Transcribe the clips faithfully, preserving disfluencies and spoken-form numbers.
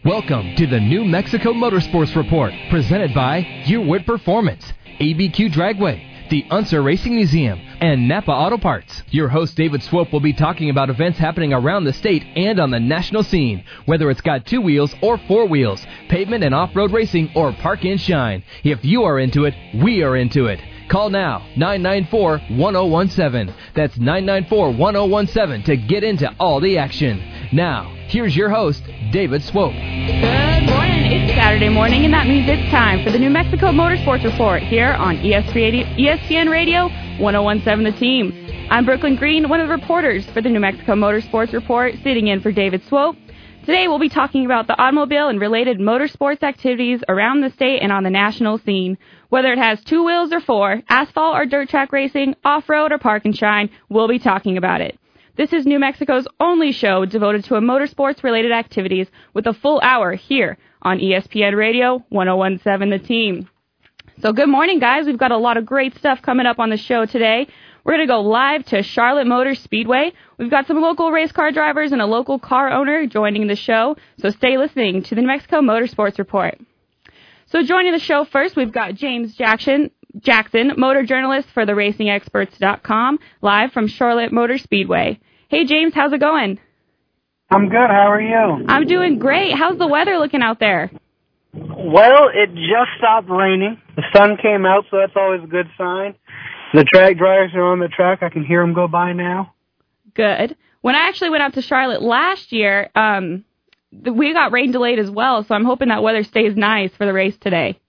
Welcome to the New Mexico Motorsports Report, presented by Yearwood Performance, A B Q Dragway, the Unser Racing Museum, and Napa Auto Parts. Your host, David Swope, will be talking about events happening around the state and on the national scene, whether it's got two wheels or four wheels, pavement and off-road racing, or park and shine. If you are into it, we are into it. Call now, nine nine four, one oh one seven. That's nine nine four, one oh one seven to get into all the action. Now, here's your host, David Swope. Good morning. It's Saturday morning, and that means it's time for the New Mexico Motorsports Report here on E S P N Radio, one oh one seven The Team. I'm Brooklyn Green, one of the reporters for the New Mexico Motorsports Report, sitting in for David Swope. Today we'll be talking about the automobile and related motorsports activities around the state and on the national scene. Whether it has two wheels or four, asphalt or dirt track racing, off-road or park and shine, we'll be talking about it. This is New Mexico's only show devoted to a motorsports-related activities with a full hour here on E S P N Radio, one oh one seven The Team. So good morning, guys. We've got a lot of great stuff coming up on the show today. We're going to go live to Charlotte Motor Speedway. We've got some local race car drivers and a local car owner joining the show, so stay listening to the New Mexico Motorsports Report. So joining the show first, we've got James Jackson, Jackson, motor journalist for the racing experts dot com, live from Charlotte Motor Speedway. Hey, James, how's it going? I'm good. How are you? I'm doing great. How's the weather looking out there? Well, it just stopped raining. The sun came out, so that's always a good sign. The track drivers are on the track. I can hear them go by now. Good. When I actually went out to Charlotte last year, um, we got rain delayed as well, so I'm hoping that weather stays nice for the race today.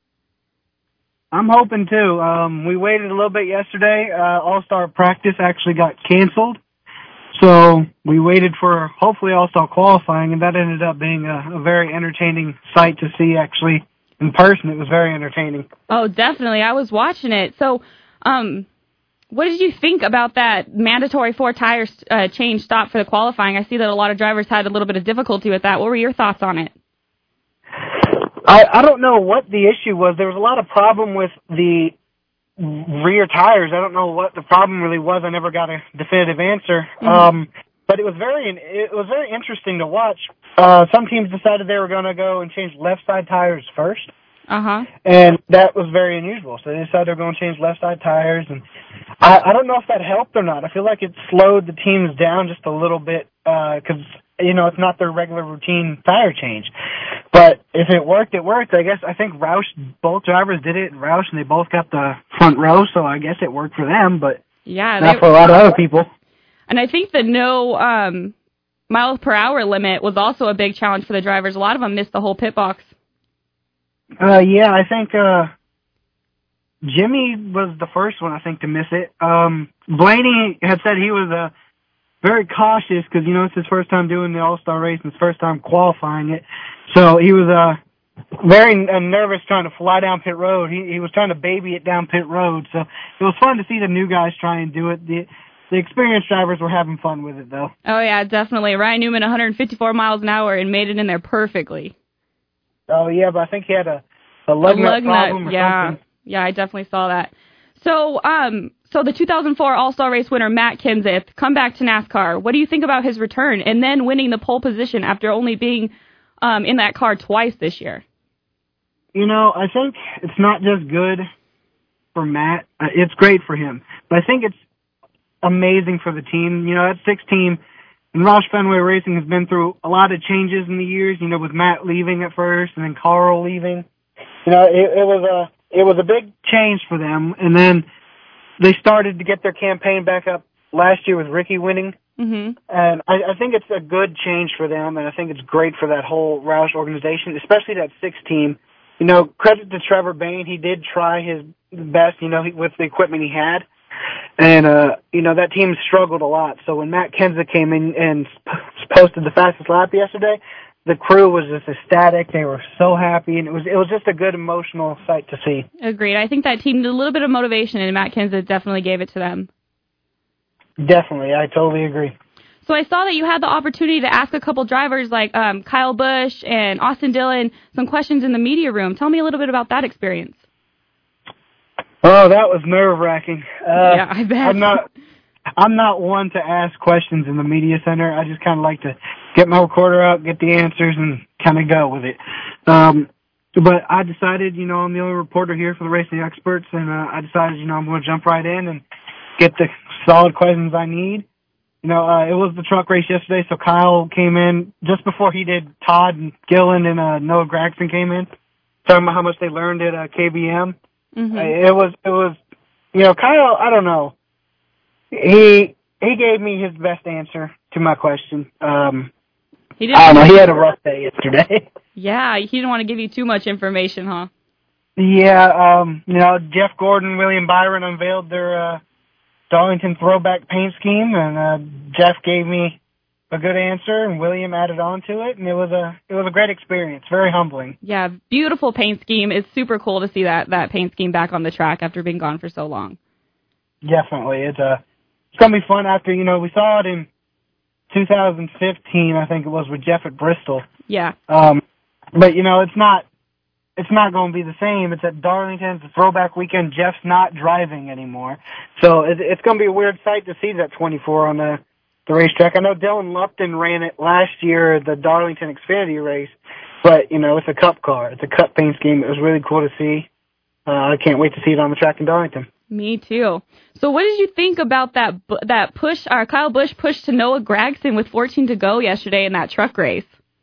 I'm hoping, too. Um, we waited a little bit yesterday. Uh, All-Star practice actually got canceled. So we waited for hopefully All-Star qualifying, and that ended up being a, a very entertaining sight to see, actually. In person, it was very entertaining. Oh, definitely. I was watching it. So um, what did you think about that mandatory four-tire uh, change stop for the qualifying? I see that a lot of drivers had a little bit of difficulty with that. What were your thoughts on it? I, I don't know what the issue was. There was a lot of problem with the rear tires. I don't know what the problem really was. I never got a definitive answer. Mm-hmm. Um, but it was very, it was very interesting to watch. Uh, some teams decided they were going to go and change left side tires first. Uh-huh. And that was very unusual. So they decided they were going to change left side tires. And I, I don't know if that helped or not. I feel like it slowed the teams down just a little bit, uh, cause, you know, it's not their regular routine tire change. But if it worked, it worked. I guess, I think Roush, both drivers did it in Roush, and they both got the front row, so I guess it worked for them, but yeah, not they, for a lot of other people. And I think the no um, miles per hour limit was also a big challenge for the drivers. A lot of them missed the whole pit box. Uh, yeah, I think uh, Jimmy was the first one, I think, to miss it. Um, Blaney had said he was uh, very cautious because, you know, it's his first time doing the All-Star race and his first time qualifying it. So he was uh, very uh, nervous trying to fly down pit road. He, he was trying to baby it down pit road. So it was fun to see the new guys try and do it. The, the experienced drivers were having fun with it, though. Oh, yeah, definitely. Ryan Newman, one hundred fifty-four miles an hour, and made it in there perfectly. Oh, yeah, but I think he had a, a lug a nut lug problem nut, or yeah. something. Yeah, I definitely saw that. So, um, so the two thousand four All-Star race winner, Matt Kenseth, come back to NASCAR. What do you think about his return and then winning the pole position after only being um, in that car twice this year? You know, I think it's not just good for Matt. Uh, it's great for him. But I think it's amazing for the team. You know, that six team, and Roush Fenway Racing has been through a lot of changes in the years, you know, with Matt leaving at first and then Carl leaving. You know, it, it was a it was a big change for them. And then they started to get their campaign back up last year with Ricky winning. Mm-hmm. And I, I think it's a good change for them, and I think it's great for that whole Roush organization, especially that six team. You know, credit to Trevor Bayne. He did try his best, you know, with the equipment he had. And, uh, you know, that team struggled a lot. So when Matt Kenseth came in and posted the fastest lap yesterday, the crew was just ecstatic. They were so happy, and it was it was just a good emotional sight to see. Agreed. I think that team needed a little bit of motivation, and Matt Kenseth definitely gave it to them. Definitely. I totally agree. So I saw that you had the opportunity to ask a couple drivers like um, Kyle Busch and Austin Dillon some questions in the media room. Tell me a little bit about that experience. Oh, that was nerve-wracking. Uh, yeah, I bet. I'm not, I'm not one to ask questions in the media center. I just kind of like to get my recorder out, get the answers, and kind of go with it. Um, but I decided, you know, I'm the only reporter here for the Racing Experts, and uh, I decided, you know, I'm going to jump right in and get the solid questions I need. You know, uh, it was the truck race yesterday, so Kyle came in just before he did. Todd and Gillen and uh, Noah Gragson came in, talking about how much they learned at uh, K B M. Mm-hmm. Uh, it was, it was, you know, Kyle, I don't know. He he gave me his best answer to my question. Um, he didn't I don't know. He had a rough day yesterday. Yeah, he didn't want to give you too much information, huh? Yeah, um, you know, Jeff Gordon, William Byron unveiled their uh, Darlington throwback paint scheme, and uh, Jeff gave me a good answer, and William added on to it, and it was a it was a great experience, very humbling. Yeah, beautiful paint scheme. It's super cool to see that that paint scheme back on the track after being gone for so long. Definitely, it's a it's gonna be fun. After you know, we saw it in two thousand fifteen, I think it was, with Jeff at Bristol. Yeah. Um, but you know, it's not. It's not going to be the same. It's at Darlington. It's a throwback weekend. Jeff's not driving anymore. So it, it's going to be a weird sight to see that twenty-four on the, the racetrack. I know Dylan Lupton ran it last year, the Darlington Xfinity race, but, you know, it's a cup car. It's a cup paint scheme. It was really cool to see. Uh, I can't wait to see it on the track in Darlington. Me too. So what did you think about that that push, or Kyle Busch push to Noah Gragson with fourteen to go yesterday in that truck race?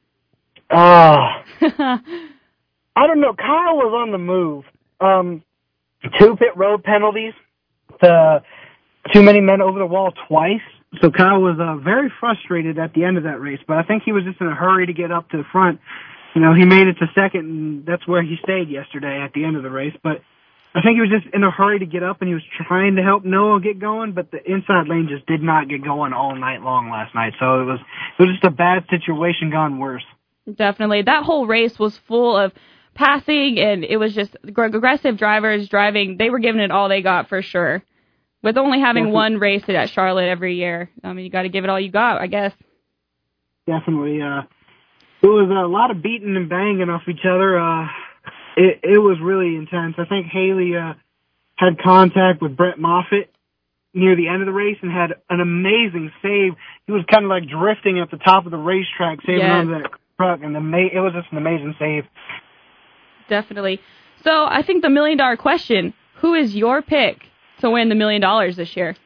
Ah. Uh, I don't know. Kyle was on the move. Um, two pit road penalties, the too many men over the wall twice. So Kyle was uh, very frustrated at the end of that race, but I think he was just in a hurry to get up to the front. You know, he made it to second, and that's where he stayed yesterday at the end of the race. But I think he was just in a hurry to get up, and he was trying to help Noah get going, but the inside lane just did not get going all night long last night. So it was it was just a bad situation gone worse. Definitely. That whole race was full of passing, and it was just aggressive drivers driving. They were giving it all they got for sure. With only having Definitely. one race at Charlotte every year, I mean, you got to give it all you got, I guess. Definitely. Uh, it was a lot of beating and banging off each other. Uh, it, it was really intense. I think Haley uh, had contact with Brett Moffitt near the end of the race and had an amazing save. He was kind of like drifting at the top of the racetrack, saving yes. on that truck, and the ma- it was just an amazing save. Definitely. So I think the million dollar question, who is your pick to win the million dollars this year?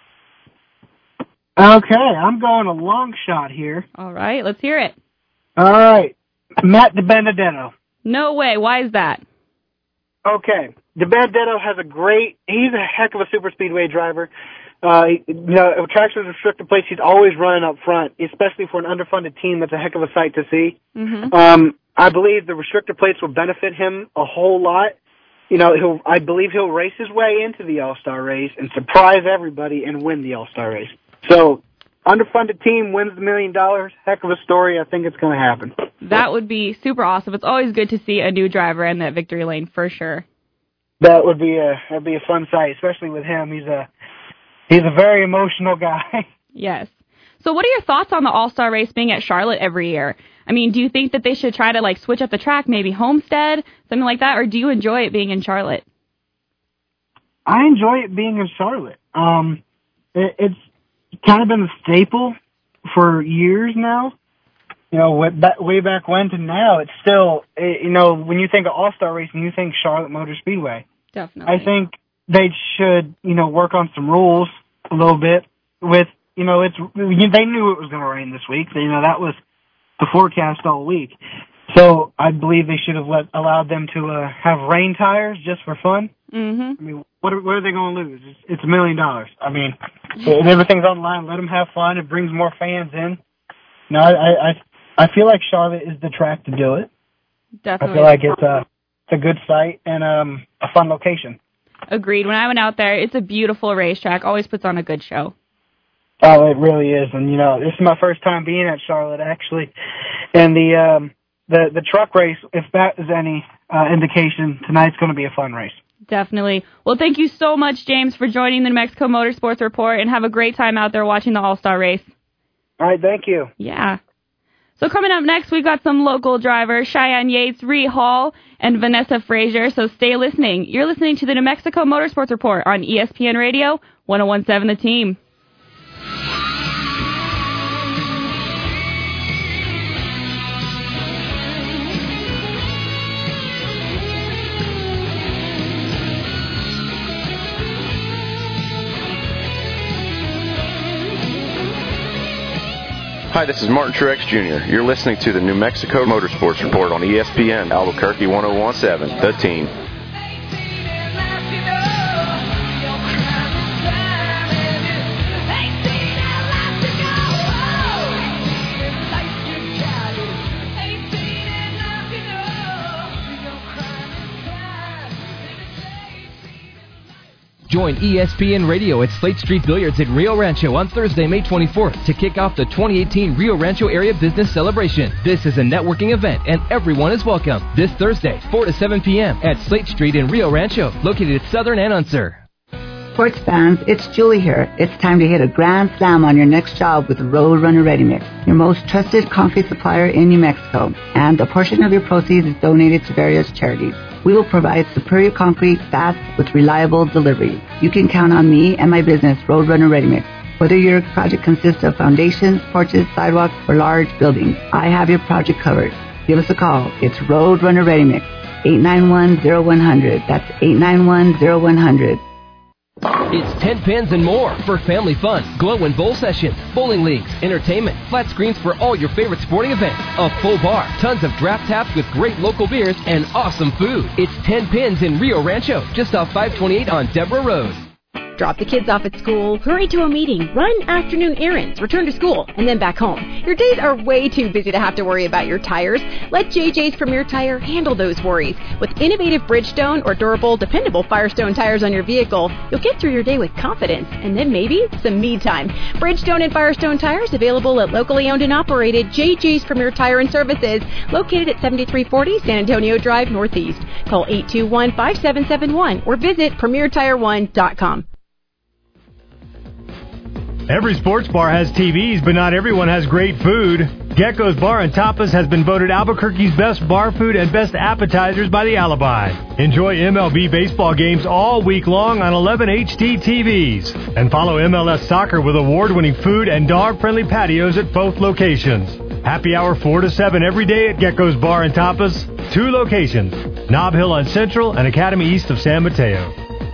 Okay, I'm going a long shot here. All right, let's hear it. All right, Matt DiBenedetto. No way. Why is that? Okay, DiBenedetto has a great, he's a heck of a super speedway driver. Uh, you know, tracks with restricted plates, he's always running up front, especially for an underfunded team. That's a heck of a sight to see. Mm-hmm. Um, I believe the restrictor plates will benefit him a whole lot. You know, he'll, I believe he'll race his way into the All-Star race and surprise everybody and win the All-Star race. So, underfunded team wins the million dollars. Heck of a story. I think it's going to happen. That would be super awesome. It's always good to see a new driver in that victory lane, for sure. That would be a, that'd be a fun sight, especially with him. He's a, he's a very emotional guy. Yes. So what are your thoughts on the All-Star race being at Charlotte every year? I mean, do you think that they should try to, like, switch up the track, maybe Homestead, something like that, or do you enjoy it being in Charlotte? I enjoy it being in Charlotte. Um, it, it's kind of been a staple for years now. You know, way back, way back when to now, it's still, it, you know, when you think of All-Star racing, you think Charlotte Motor Speedway. Definitely. I think they should, you know, work on some rules a little bit with, you know, it's, they knew it was going to rain this week. You know, that was the forecast all week. So I believe they should have let, allowed them to uh, have rain tires just for fun. Mm-hmm. I mean, what are, what are they going to lose? It's, it's a million dollars. I mean, everything's on the line. Let them have fun. It brings more fans in. No, I, I, I feel like Charlotte is the track to do it. Definitely. I feel like it's a, it's a good site and um, a fun location. Agreed. When I went out there, it's a beautiful racetrack. Always puts on a good show. Oh, it really is. And, you know, this is my first time being at Charlotte, actually. And the um, the, the truck race, if that is any uh, indication, tonight's going to be a fun race. Definitely. Well, thank you so much, James, for joining the New Mexico Motorsports Report, and have a great time out there watching the All-Star race. All right, thank you. Yeah. So coming up next, we've got some local drivers, Cheyenne Yates, Ree Hall, and Vanessa Frazier, so stay listening. You're listening to the New Mexico Motorsports Report on E S P N Radio, one oh one point seven The Team. Hi, this is Martin Truex Junior You're listening to the New Mexico Motorsports Report on E S P N Albuquerque one oh one seven, The Team. Join E S P N Radio at Slate Street Billiards in Rio Rancho on Thursday, May twenty-fourth to kick off the twenty eighteen Rio Rancho Area Business Celebration. This is a networking event and everyone is welcome. This Thursday, four to seven p.m. at Slate Street in Rio Rancho, located at Southern and Unser. Sports fans, it's Julie here. It's time to hit a grand slam on your next job with Roadrunner Ready Mix, your most trusted concrete supplier in New Mexico. And a portion of your proceeds is donated to various charities. We will provide superior concrete fast with reliable delivery. You can count on me and my business, Roadrunner Ready Mix. Whether your project consists of foundations, porches, sidewalks, or large buildings, I have your project covered. Give us a call. It's Roadrunner Ready Mix, eight nine one, oh one hundred. That's eight nine one, oh one hundred. It's ten pins and more for family fun, glow and bowl sessions, bowling leagues, entertainment, flat screens for all your favorite sporting events, a full bar, tons of draft taps with great local beers, and awesome food. It's ten pins in Rio Rancho, just off five twenty-eight on Deborah Road. Drop the kids off at school, hurry to a meeting, run afternoon errands, return to school, and then back home. Your days are way too busy to have to worry about your tires. Let J J's Premier Tire handle those worries. With innovative Bridgestone or durable, dependable Firestone tires on your vehicle, you'll get through your day with confidence, and then maybe some me time. Bridgestone and Firestone tires available at locally owned and operated J J's Premier Tire and Services, located at seventy-three forty San Antonio Drive Northeast. Call eight two one, five seven seven one or visit premier tire one dot com. Every sports bar has T Vs, but not everyone has great food. Gecko's Bar and Tapas has been voted Albuquerque's best bar food and best appetizers by the Alibi. Enjoy M L B baseball games all week long on eleven H D T Vs. And follow M L S soccer with award-winning food and dog-friendly patios at both locations. Happy hour four to seven every day at Gecko's Bar and Tapas. Two locations, Nob Hill on Central and Academy east of San Mateo.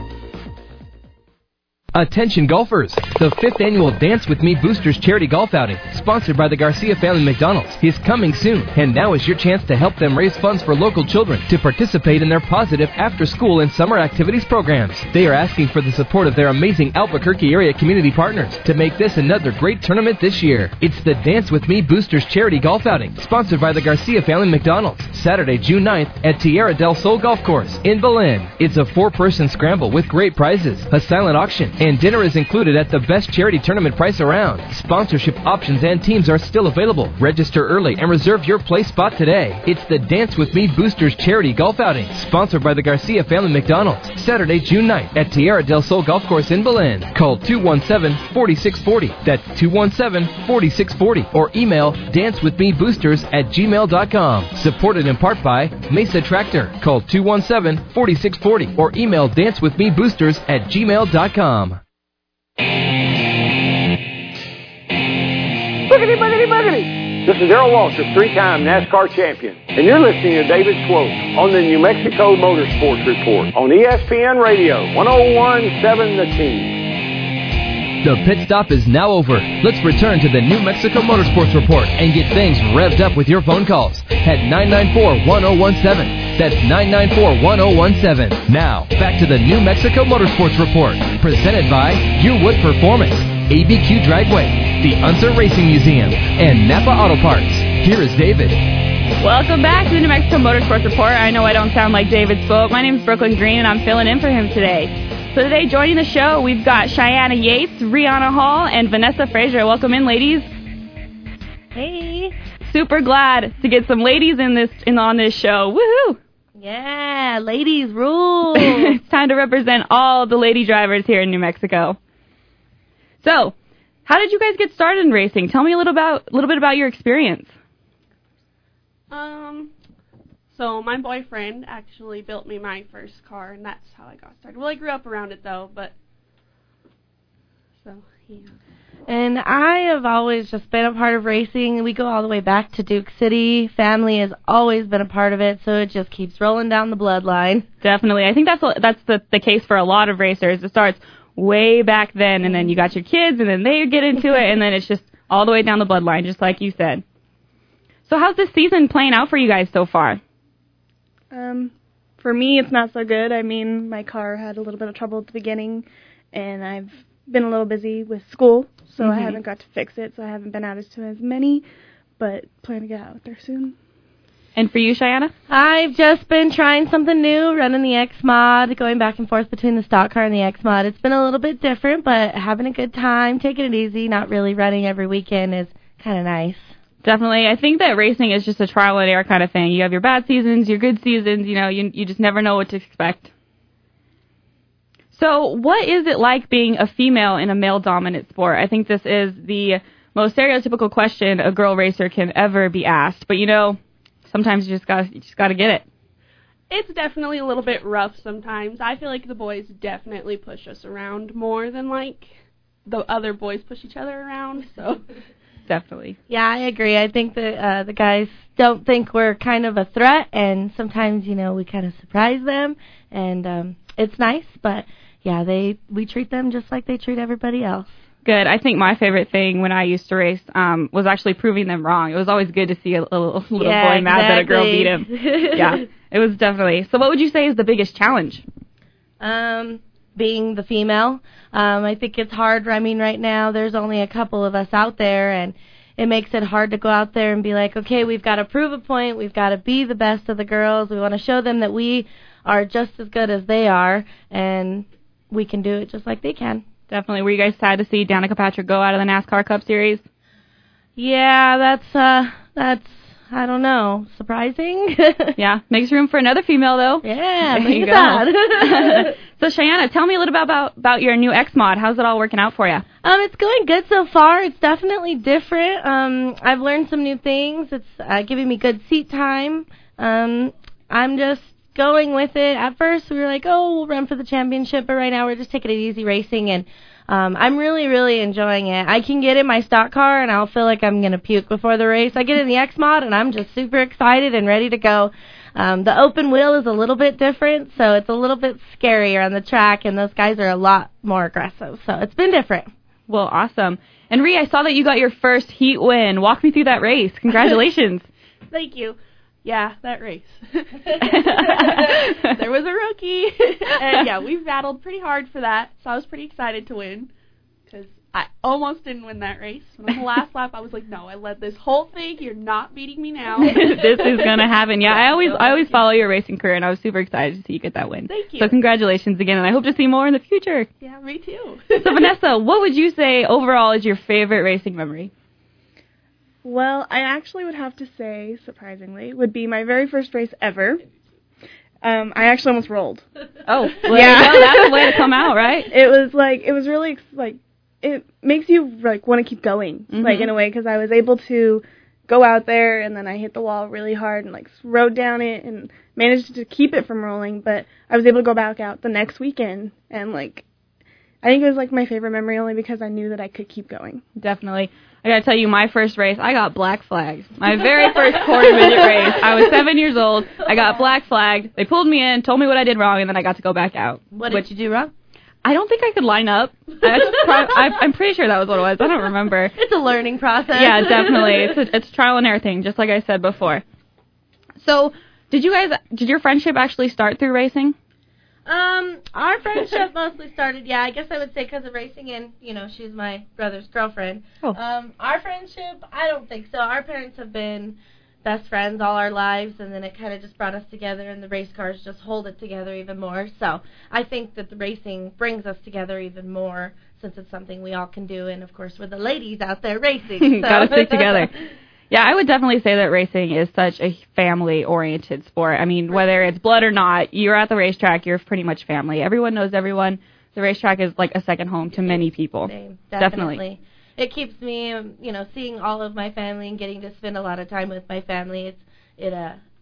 Attention golfers! The fifth annual Dance With Me Boosters Charity Golf Outing, sponsored by the Garcia Family McDonald's, is coming soon. And now is your chance to help them raise funds for local children to participate in their positive after-school and summer activities programs. They are asking for the support of their amazing Albuquerque area community partners to make this another great tournament this year. It's the Dance With Me Boosters Charity Golf Outing, sponsored by the Garcia Family McDonald's, Saturday, June ninth at Tierra del Sol Golf Course in Belen. It's a four-person scramble with great prizes, a silent auction, and dinner is included at the best charity tournament price around. Sponsorship options and teams are still available. Register early and reserve your place spot today. It's the Dance With Me Boosters Charity Golf Outing, sponsored by the Garcia Family McDonald's, Saturday, June ninth at Tierra del Sol Golf Course in Belen. Call two one seven, four six four zero. That's two one seven, four six four zero. Or email dancewithmeboosters at gmail dot com. Supported in part by Mesa Tractor. Call two one seven, four six four zero or email dancewithmeboosters at gmail dot com. Boogity, boogity, boogity. This is Darrell Walsh, a three-time NASCAR champion, and you're listening to David Swope on the New Mexico Motorsports Report on E S P N Radio, one oh one seven The Team. The pit stop is now over. Let's return to the New Mexico Motorsports Report and get things revved up with your phone calls at nine nine four, one oh one seven. That's nine nine four, one oh one seven. Now, back to the New Mexico Motorsports Report, presented by Yearwood Performance, A B Q Dragway, the Unser Racing Museum, and Napa Auto Parts. Here is David. Welcome back to the New Mexico Motorsports Report. I know I don't sound like David spoke. My name is Brooklyn Green, and I'm filling in for him today. So today, joining the show, we've got Cheyenne Yates, Rihanna Hall, and Vanessa Frazier. Welcome in, ladies. Hey. Super glad to get some ladies in this in on this show. Woohoo! Yeah, ladies rule. It's time to represent all the lady drivers here in New Mexico. So, how did you guys get started in racing? Tell me a little about a little bit about your experience. Um, so my boyfriend actually built me my first car, and that's how I got started. Well, I grew up around it though, but so yeah. And I have always just been a part of racing. We go all the way back to Duke City. Family has always been a part of it, so it just keeps rolling down the bloodline. Definitely. I think that's that's the, the case for a lot of racers. It starts way back then, and then you got your kids, and then they get into it, and then it's just all the way down the bloodline, just like you said. So how's this season playing out for you guys so far? Um, for me, it's not so good. I mean, my car had a little bit of trouble at the beginning, and I've been a little busy with school, so mm-hmm. I haven't got to fix it, so I haven't been out as to as many, but plan to get out there soon. And for you, Cheyenne? I've just been trying something new, running the X-Mod, going back and forth between the stock car and the X-Mod. It's been a little bit different, but having a good time, taking it easy, not really running every weekend is kind of nice. Definitely. I think that racing is just a trial and error kind of thing. You have your bad seasons, your good seasons, you know, you you just never know what to expect. So what is it like being a female in a male-dominant sport? I think this is the most stereotypical question a girl racer can ever be asked. But, you know, sometimes you just got you just got to get it. It's definitely a little bit rough sometimes. I feel like the boys definitely push us around more than, like, the other boys push each other around, so... Definitely. Yeah, I agree. I think that uh, the guys don't think we're kind of a threat, and sometimes, you know, we kind of surprise them, and um, it's nice, but, yeah, they we treat them just like they treat everybody else. Good. I think my favorite thing when I used to race um, was actually proving them wrong. It was always good to see a little, little yeah, boy mad exactly. that a girl beat him. Yeah, it was definitely. So what would you say is the biggest challenge? Um... Being the female. Um, I think it's hard. I mean, right now there's only a couple of us out there, and it makes it hard to go out there and be like, okay, we've got to prove a point. We've got to be the best of the girls. We want to show them that we are just as good as they are, and we can do it just like they can. Definitely. Were you guys sad to see Danica Patrick go out of the NASCAR Cup Series? Yeah, that's, uh, that's, I don't know, surprising. Yeah, makes room for another female, though. Yeah, there you go. So, Cheyenne, tell me a little bit about, about your new X-Mod. How's it all working out for you? Um, it's going good so far. It's definitely different. Um, I've learned some new things. It's uh, giving me good seat time. Um, I'm just going with it. At first, we were like, oh, we'll run for the championship, but right now we're just taking it easy racing, and Um, I'm really, really enjoying it. I can get in my stock car, and I'll feel like I'm going to puke before the race. I get in the X-Mod, and I'm just super excited and ready to go. Um, the open wheel is a little bit different, so it's a little bit scarier on the track, and those guys are a lot more aggressive. So it's been different. Well, awesome. And, Rhea, I saw that you got your first heat win. Walk me through that race. Congratulations. Thank you. Yeah, that race. There was a rookie. And, yeah, we battled pretty hard for that, so I was pretty excited to win because I almost didn't win that race. But on the last lap, I was like, no, I led this whole thing. You're not beating me now. This is going to happen. Yeah, I always I always follow your racing career, and I was super excited to see you get that win. Thank you. So congratulations again, and I hope to see more in the future. Yeah, me too. So, Vanessa, what would you say overall is your favorite racing memory? Well, I actually would have to say, surprisingly, would be my very first race ever. Um, I actually almost rolled. Oh, well, yeah, there you go. That's the way to come out, right? It was like it was really like it makes you like want to keep going, mm-hmm. like in a way, because I was able to go out there and then I hit the wall really hard and like rode down it and managed to keep it from rolling. But I was able to go back out the next weekend and like I think it was like my favorite memory only because I knew that I could keep going. Definitely. I gotta tell you, my first race, I got black flagged. My very first quarter midget race, I was seven years old. I got black flagged. They pulled me in, told me what I did wrong, and then I got to go back out. What did you do wrong? I don't think I could line up. I I, I'm pretty sure that was what it was. I don't remember. It's a learning process. Yeah, definitely. It's a, it's trial and error thing, just like I said before. So, did you guys, did your friendship actually start through racing? Um, our friendship mostly started, yeah, I guess I would say because of racing, and, you know, she's my brother's girlfriend. Oh. Um, our friendship, I don't think so. Our parents have been best friends all our lives, and then it kind of just brought us together, and the race cars just hold it together even more. So I think that the racing brings us together even more since it's something we all can do, and, of course, we're the ladies out there racing. So. Gotta stick together. Yeah, I would definitely say that racing is such a family-oriented sport. I mean, whether it's blood or not, you're at the racetrack, you're pretty much family. Everyone knows everyone. The racetrack is like a second home to many people. Same, definitely. definitely. It keeps me, um, you know, seeing all of my family and getting to spend a lot of time with my family. It's it uh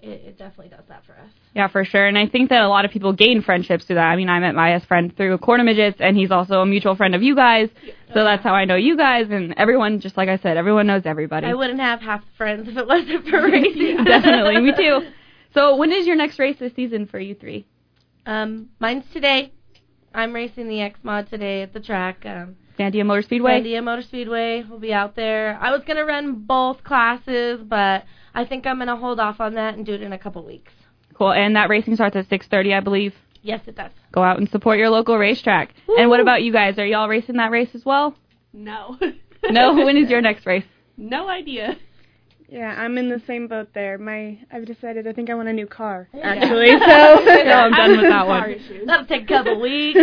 it, it definitely does that for us. Yeah, for sure. And I think that a lot of people gain friendships through that. I mean, I met my best friend through Corner Midgets, and he's also a mutual friend of you guys. So that's how I know you guys. And everyone, just like I said, everyone knows everybody. I wouldn't have half the friends if it wasn't for racing. Definitely, me too. So when is your next race this season for you three? Um, mine's today. I'm racing the X-Mod today at the track. Um, Sandia Motor Speedway? Sandia Motor Speedway. We'll be out there. I was going to run both classes, but I think I'm going to hold off on that and do it in a couple weeks. Cool. And that racing starts at six thirty, I believe. Yes, it does. Go out and support your local racetrack. Woo! And what about you guys? Are y'all racing that race as well? No. No? When is your next race? No idea. Yeah, I'm in the same boat there. My, I've decided I think I want a new car, Yeah. actually. So yeah, I'm done with that one. That'll take a couple weeks,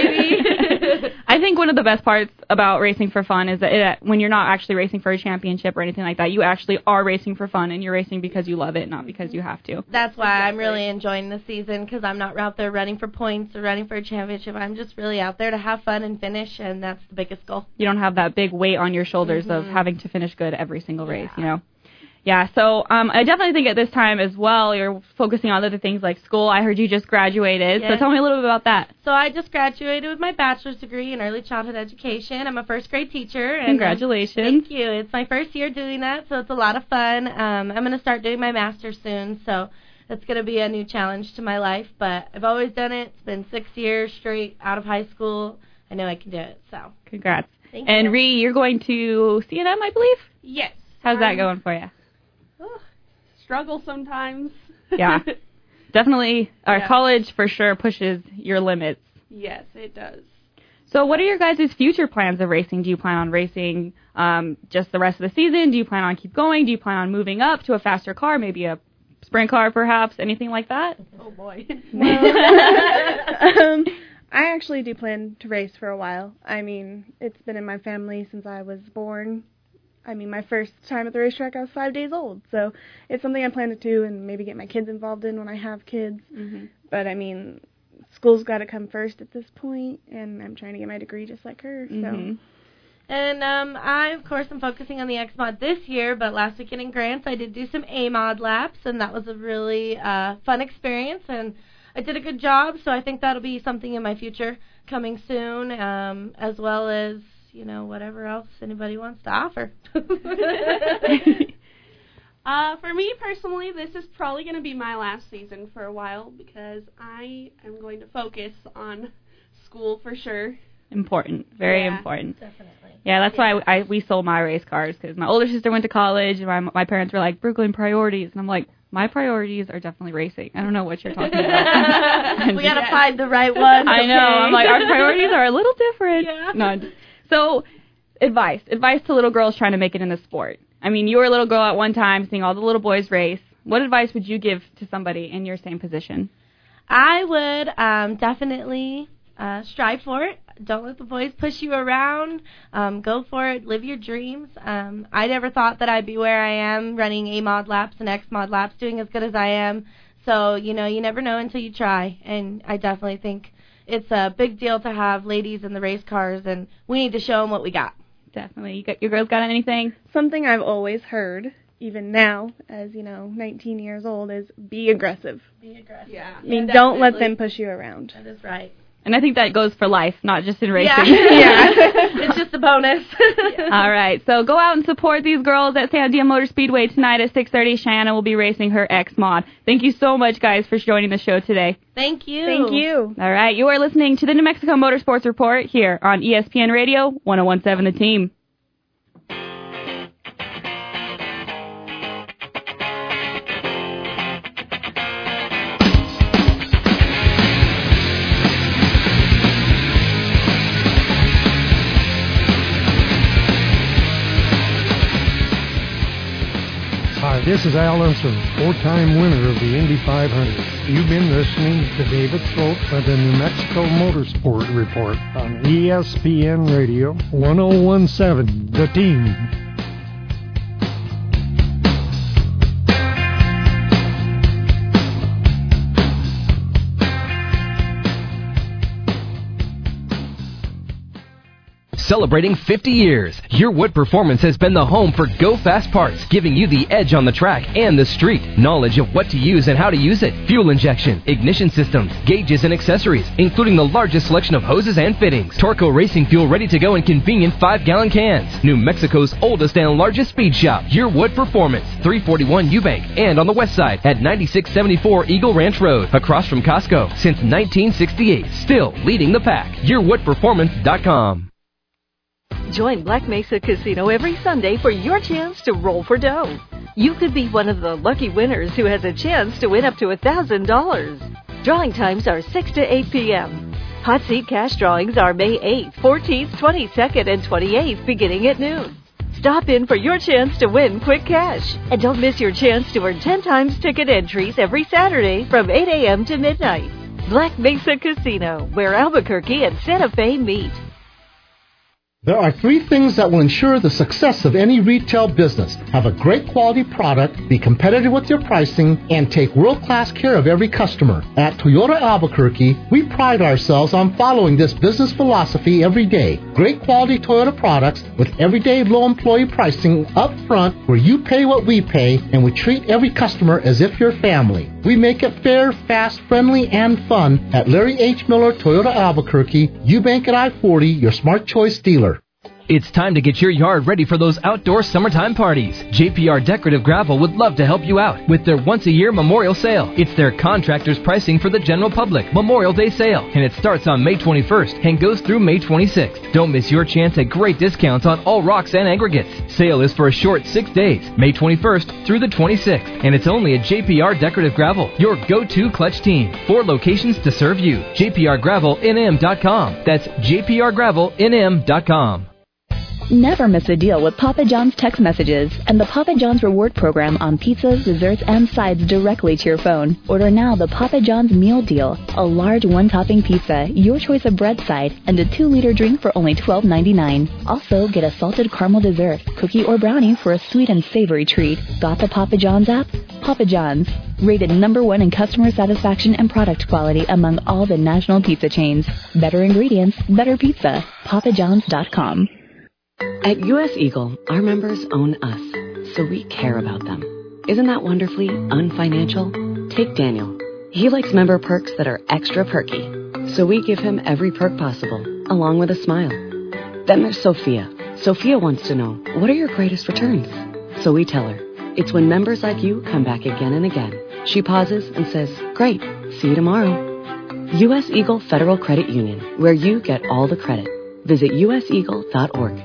baby. I think one of the best parts about racing for fun is that it, when you're not actually racing for a championship or anything like that, you actually are racing for fun, and you're racing because you love it, not because you have to. That's why I'm really enjoying the season, because I'm not out there running for points or running for a championship. I'm just really out there to have fun and finish, and that's the biggest goal. You don't have that big weight on your shoulders Mm-hmm. of having to finish good every single race, yeah. you know. Yeah, so um, I definitely think at this time as well, you're focusing on other things like school. I heard you just graduated, Yes. so tell me a little bit about that. So I just graduated with my bachelor's degree in early childhood education. I'm a first grade teacher. And, Congratulations. Um, thank you. It's my first year doing that, so it's a lot of fun. Um, I'm going to start doing my master's soon, so it's going to be a new challenge to my life. But I've always done it. It's been six years straight out of high school. I know I can do it, so. Congrats. Thank and you. Ree, you're going to C N M, I believe? Yes. How's that Um, going for you? Oh, struggle sometimes. Yeah. Definitely, our Yeah. college for sure pushes your limits. Yes, it does. So what are your guys' future plans of racing? Do you plan on racing um, just the rest of the season? Do you plan on keep going? Do you plan on moving up to a faster car, maybe a sprint car perhaps, anything like that? Oh, boy. um, I actually do plan to race for a while. I mean, it's been in my family since I was born. I mean, my first time at the racetrack, I was five days old. So it's something I plan to do and maybe get my kids involved in when I have kids. Mm-hmm. But, I mean, school's got to come first at this point, and I'm trying to get my degree just like her. So. Mm-hmm. And um, I, of course, am focusing on the X-Mod this year, but last weekend in Grants, I did do some A-Mod laps, and that was a really uh, fun experience, and I did a good job, so I think that'll be something in my future coming soon, um, as well as, you know, whatever else anybody wants to offer. uh, for me personally, this is probably going to be my last season for a while because I am going to focus on school for sure. Important, very Yeah, important. Definitely. Yeah, that's why I, I we sold my race cars because my older sister went to college and my my parents were like Brooklyn priorities, and I'm like, my priorities are definitely racing. I don't know what you're talking about. We gotta yeah. find the right one. I know. I'm like, our priorities are a little different. Yeah. No. So, advice, advice to little girls trying to make it in the sport. I mean, you were a little girl at one time, seeing all the little boys race. What advice would you give to somebody in your same position? I would um, definitely uh, strive for it. Don't let the boys push you around. Um, go for it. Live your dreams. Um, I never thought that I'd be where I am, running A-Mod laps and X-Mod laps, doing as good as I am. So, you know, you never know until you try. And I definitely think it's a big deal to have ladies in the race cars, and we need to show them what we got. Definitely. You got, your girls got anything? Something I've always heard, even now, as, you know, nineteen years old, is be aggressive. Be aggressive. Yeah. I mean, Yeah, don't let definitely. them push you around. That is right. And I think that goes for life, not just in racing. Yeah. Yeah. It's just a bonus. All right. So go out and support these girls at Sandia Motor Speedway tonight at six thirty. Cheyenne will be racing her X-Mod. Thank you so much, guys, for joining the show today. Thank you. Thank you. All right. You are listening to the New Mexico Motorsports Report here on E S P N Radio, one oh one point seven The Team. Hi, this is Al Unser, four-time winner of the Indy five hundred. You've been listening to David Swope of the New Mexico Motorsport Report on E S P N Radio, one oh one point seven The Team. celebrating fifty years. Your Wood Performance has been the home for Go Fast parts, giving you the edge on the track and the street. Knowledge of what to use and how to use it. Fuel injection, ignition systems, gauges, and accessories, including the largest selection of hoses and fittings. Torco Racing Fuel ready to go in convenient five-gallon cans. New Mexico's oldest and largest speed shop. Your Wood Performance, three forty-one Eubank, and on the west side at ninety-six seventy-four Eagle Ranch Road, across from Costco. Since nineteen sixty-eight, still leading the pack. your wood performance dot com. Join Black Mesa Casino every Sunday for your chance to roll for dough. You could be one of the lucky winners who has a chance to win up to one thousand dollars. Drawing times are six to eight p.m. Hot seat cash drawings are May eighth, fourteenth, twenty-second, and twenty-eighth, beginning at noon. Stop in for your chance to win quick cash. And don't miss your chance to earn ten times ticket entries every Saturday from eight a.m. to midnight. Black Mesa Casino, where Albuquerque and Santa Fe meet. There are three things that will ensure the success of any retail business. Have a great quality product, be competitive with your pricing, and take world-class care of every customer. At Toyota Albuquerque, we pride ourselves on following this business philosophy every day. Great quality Toyota products with everyday low employee pricing up front where you pay what we pay, and we treat every customer as if you're family. We make it fair, fast, friendly, and fun at Larry H. Miller Toyota Albuquerque, Eubank at I forty, your smart choice dealer. It's time to get your yard ready for those outdoor summertime parties. J P R Decorative Gravel would love to help you out with their once-a-year memorial sale. It's their contractor's pricing for the general public Memorial Day sale, and it starts on May twenty-first and goes through May twenty-sixth. Don't miss your chance at great discounts on all rocks and aggregates. Sale is for a short six days, May twenty-first through the twenty-sixth, and it's only at J P R Decorative Gravel, your go-to clutch team. Four locations to serve you. J P R Gravel N M dot com. That's J P R Gravel N M dot com. Never miss a deal with Papa John's text messages and the Papa John's reward program on pizzas, desserts, and sides directly to your phone. Order now the Papa John's meal deal, a large one-topping pizza, your choice of bread side, and a two-liter drink for only twelve ninety-nine. Also, get a salted caramel dessert, cookie or brownie for a sweet and savory treat. Got the Papa John's app? Papa John's, rated number one in customer satisfaction and product quality among all the national pizza chains. Better ingredients, better pizza. Papa Johns dot com. At U S Eagle, our members own us, so we care about them. Isn't that wonderfully unfinancial? Take Daniel. He likes member perks that are extra perky, so we give him every perk possible, along with a smile. Then there's Sophia. Sophia wants to know, what are your greatest returns? So we tell her, it's when members like you come back again and again. She pauses and says, great, see you tomorrow. U S Eagle Federal Credit Union, where you get all the credit. Visit U S eagle dot org.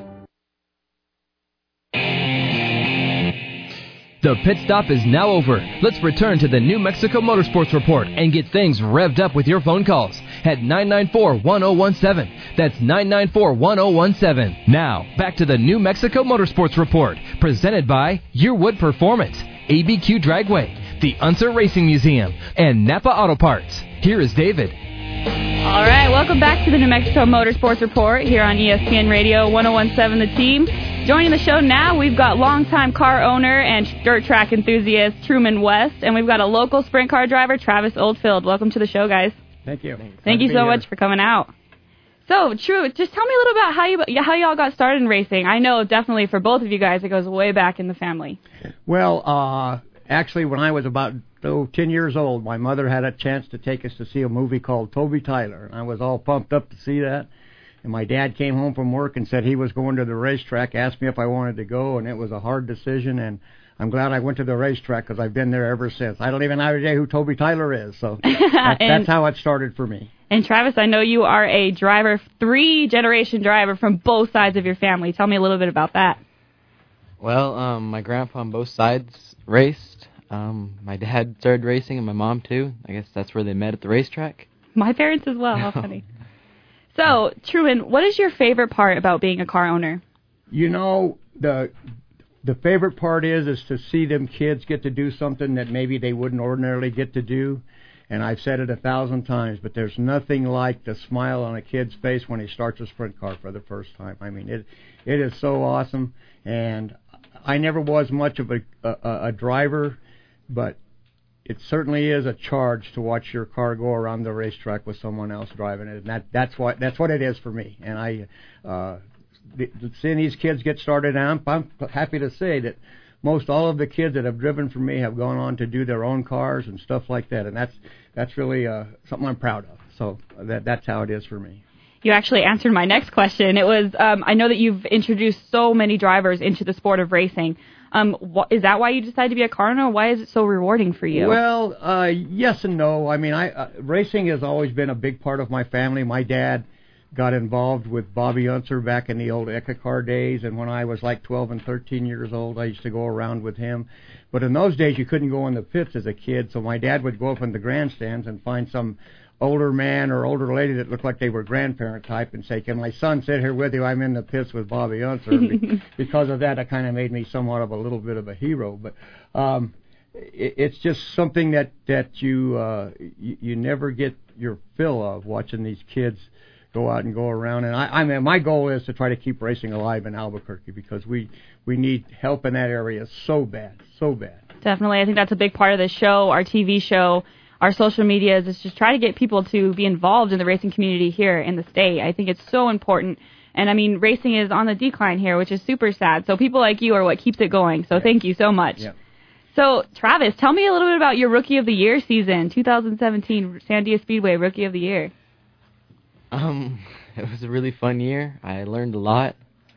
The pit stop is now over. Let's return to the New Mexico Motorsports Report and get things revved up with your phone calls at nine nine four, one oh one seven. That's nine nine four, one oh one seven. Now, back to the New Mexico Motorsports Report, presented by Your Wood Performance, A B Q Dragway, the Unser Racing Museum, and Napa Auto Parts. Here is David. All right, welcome back to the New Mexico Motorsports Report here on E S P N Radio one oh one seven The Team. Joining the show now, we've got longtime car owner and dirt track enthusiast Truman West, and we've got a local sprint car driver, Travis Oldfield. Welcome to the show, guys. Thank you. Thank, Thank you so here. much for coming out. So, True, just tell me a little about how you how y'all got started in racing. I know definitely for both of you guys, it goes way back in the family. Well, uh, actually, when I was about oh, ten years old, my mother had a chance to take us to see a movie called Toby Tyler, and I was all pumped up to see that. And my dad came home from work and said he was going to the racetrack, asked me if I wanted to go, and it was a hard decision, and I'm glad I went to the racetrack because I've been there ever since. I don't even know today who Toby Tyler is, so that, that's how it started for me. And Travis, I know you are a driver, three-generation driver from both sides of your family. Tell me a little bit about that. Well, um, my grandpa on both sides raced. Um, my dad started racing, and my mom, too. I guess that's where they met at the racetrack. My parents as well. How funny. So, Truman, what is your favorite part about being a car owner? You know, the the favorite part is is to see them kids get to do something that maybe they wouldn't ordinarily get to do. And I've said it a thousand times, but there's nothing like the smile on a kid's face when he starts a sprint car for the first time. I mean, it it is so awesome. And I never was much of a a, a driver, but it certainly is a charge to watch your car go around the racetrack with someone else driving it, and that, that's what that's what it is for me. And I uh, the, seeing these kids get started, and I'm, I'm happy to say that most all of the kids that have driven for me have gone on to do their own cars and stuff like that, and that's that's really uh, something I'm proud of. So that that's how it is for me. You actually answered my next question. It was, um, I know that you've introduced so many drivers into the sport of racing. Um, wh- is that why you decided to be a car owner? Why is it so rewarding for you? Well, uh, yes and no. I mean, I uh, racing has always been a big part of my family. My dad got involved with Bobby Unser back in the old ECA days, and when I was like twelve and thirteen years old, I used to go around with him. But in those days, you couldn't go in the pits as a kid, so my dad would go up in the grandstands and find some older man or older lady that looked like they were grandparent type and say, can my son sit here with you? I'm in the pits with Bobby Unser. Because of that, it kind of made me somewhat of a little bit of a hero. But um, it, it's just something that, that you, uh, you you never get your fill of, watching these kids go out and go around. And I, I mean, my goal is to try to keep racing alive in Albuquerque, because we, we need help in that area so bad, so bad. Definitely. I think that's a big part of the show, our T V show. Our social medias is just try to get people to be involved in the racing community here in the state. I think it's so important. And, I mean, racing is on the decline here, which is super sad. So people like you are what keeps it going. So yeah. Thank you so much. Yeah. So, Travis, tell me a little bit about your Rookie of the Year season, twenty seventeen Sandia Speedway Rookie of the Year. Um, it was a really fun year. I learned a lot.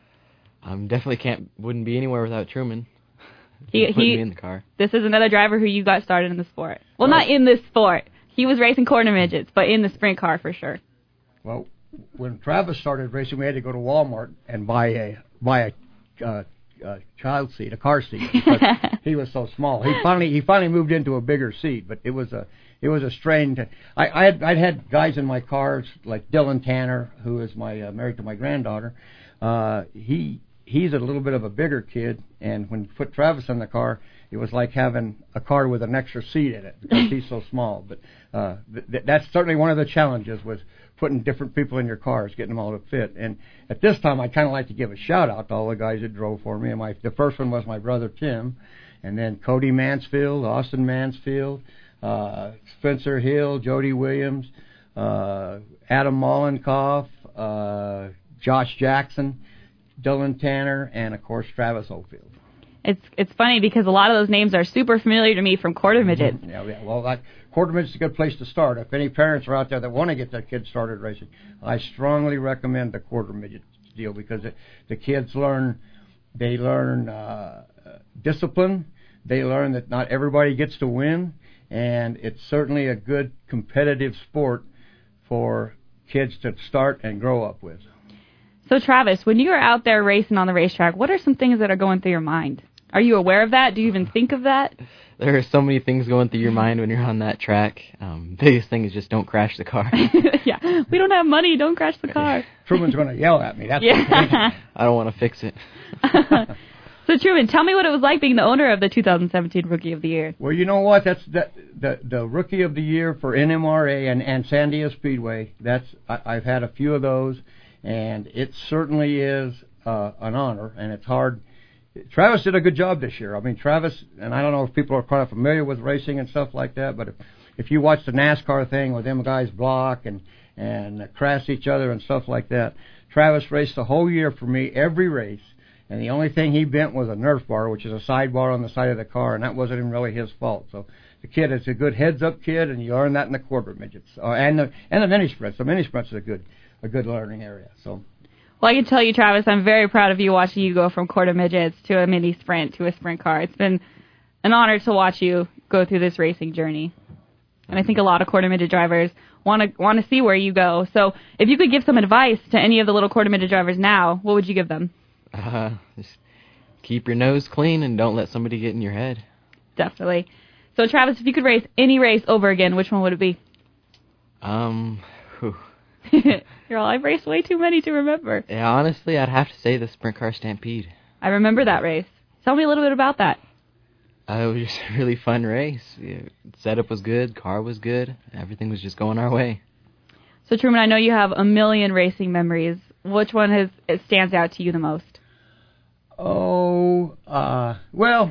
Um, definitely can't wouldn't be anywhere without Truman. He, put he, me in the car. This is another driver who you got started in the sport. Well, not in this sport. He was racing quarter midgets, but in the sprint car for sure. Well, when Travis started racing, we had to go to Walmart and buy a buy a, uh, a child seat, a car seat, because he was so small. He finally he finally moved into a bigger seat, but it was a it was a strain. To, I I had I'd had guys in my cars like Dylan Tanner, who is my uh, married to my granddaughter. Uh, he. He's a little bit of a bigger kid, and when you put Travis in the car, it was like having a car with an extra seat in it, because he's so small. But uh, th- that's certainly one of the challenges, was putting different people in your cars, getting them all to fit. And at this time, I'd kind of like to give a shout-out to all the guys that drove for me. And my, the first one was my brother Tim, and then Cody Mansfield, Austin Mansfield, uh, Spencer Hill, Jody Williams, uh, Adam Mollenkoff, uh, Josh Jackson, Dylan Tanner, and, of course, Travis Oldfield. It's it's funny because a lot of those names are super familiar to me from quarter midgets. Mm-hmm. Yeah, yeah. Well, that, quarter midgets is a good place to start. If any parents are out there that want to get their kids started racing, I strongly recommend the quarter midget deal, because it, the kids learn, they learn uh, discipline. They learn that not everybody gets to win, and it's certainly a good competitive sport for kids to start and grow up with. So, Travis, when you are out there racing on the racetrack, what are some things that are going through your mind? Are you aware of that? Do you even think of that? There are so many things going through your mind when you're on that track. Um, biggest thing is just don't crash the car. Yeah, we don't have money. Don't crash the car. Truman's going to yell at me. That's yeah. I don't want to fix it. So, Truman, tell me what it was like being the owner of the two thousand seventeen Rookie of the Year. Well, you know what? That's the the, the Rookie of the Year for N M R A and, and Sandia Speedway. That's I, I've had a few of those. And it certainly is uh, an honor, and it's hard. Travis did a good job this year. I mean, Travis, and I don't know if people are quite familiar with racing and stuff like that, but if, if you watch the NASCAR thing with them guys block and, and crash each other and stuff like that, Travis raced the whole year for me, every race, and the only thing he bent was a Nerf bar, which is a sidebar on the side of the car, and that wasn't even really his fault. So the kid is a good heads-up kid, and you learn that in the quarter midgets. Uh, and, the, and the mini sprints. The mini sprints are good. A good learning area. So, well, I can tell you, Travis, I'm very proud of you watching you go from quarter midgets to a mini sprint to a sprint car. It's been an honor to watch you go through this racing journey, and I think a lot of quarter midget drivers want to want to see where you go. So, if you could give some advice to any of the little quarter midget drivers now, what would you give them? Uh, just keep your nose clean and don't let somebody get in your head. Definitely. So, Travis, if you could race any race over again, which one would it be? Um. Whew. You're all, I've raced way too many to remember. Yeah, honestly, I'd have to say the Sprint Car Stampede. I remember that race. Tell me a little bit about that. Uh, it was just a really fun race. Yeah, setup was good, car was good, everything was just going our way. So, Truman, I know you have a million racing memories. Which one has it stands out to you the most? Oh, uh, well,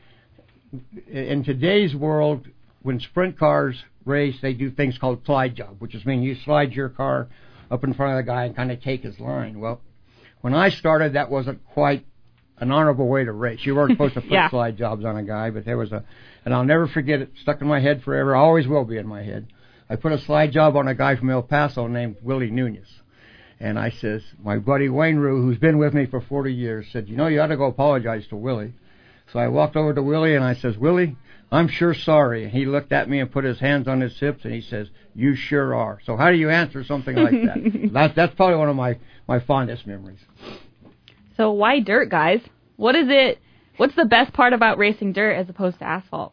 in today's world, when sprint cars race, they do things called slide job, which is mean you slide your car up in front of the guy and kind of take his line. Well, when I started, that wasn't quite an honorable way to race. You weren't supposed to put Yeah. slide jobs on a guy, but there was a, and I'll never forget it, stuck in my head forever, always will be in my head. I put a slide job on a guy from El Paso named Willie Nunez. And I says, my buddy Wayne Rue, who's been with me for forty years, said, you know, you ought to go apologize to Willie. So I walked over to Willie and I says, Willie, I'm sure sorry. And he looked at me and put his hands on his hips and he says, you sure are. So how do you answer something like that? That's, that's probably one of my, my fondest memories. So why dirt, guys? What is it? What's the best part about racing dirt as opposed to asphalt?